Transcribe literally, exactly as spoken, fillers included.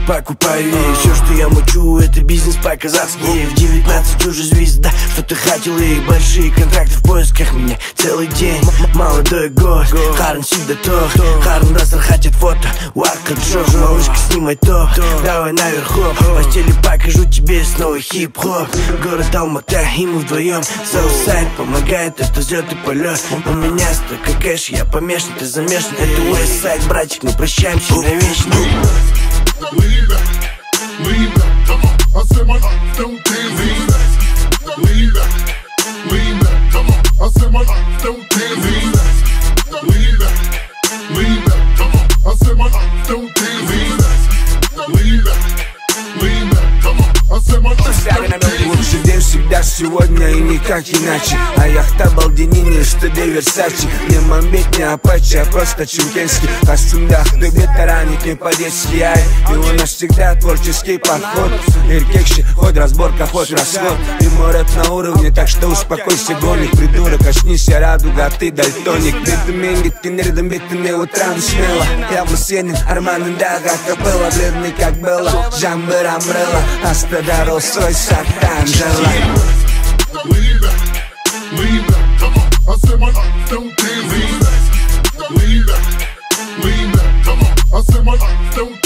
покупаю. И все, что я мучу, это бизнес по-казахски. В девятнадцать уже звезда, что-то хотел, и большие контракты в поисках меня целый день. Молодой год, Харн всегда тох, Харн Дастер хотят фото, Уарка Джо, малышка снимай топ, давай наверху, в постели покажу тебе снова хип-хоп. Город Алмата, и мы вдвоем, Саусайд помогает, это взлет и полет. У меня столько кэш, я помешан, ты замешан, это Уэстсайд, братик, мы прощаемся навечно. Lean back, lean back, come on. I said my life don't dance. Lean back, lean back, lean back, come on. I said my life don't dance. Lean back, lean back, lean back, come on. I said my life don't dance. Lean back, lean back, lean back, come on. I said my life don't dance. Лучший день всегда сегодня и никак иначе. А яхта балденини, студия Версачи. Не мамбит, не апачи, а просто чумкенский. А сундах любит таранить не по-детски. И у нас всегда творческий подход. Иркекши, хоть разборка, хоть расход. И мой рэп на уровне, так что успокойся, гонник. Придурок, очнись, я радуга, а ты дальтоник. Ритм гиткин, ритм битный утром смело. Я Мусенин, Арман Индага, капелла, бледный как Белла. Джамбер Амбрелла, Астада Ролс-Ройс, Анжела. Lean back, lean back, come on. I said my life don't dance. Lean back, lean back, lean back, come on. I said my life don't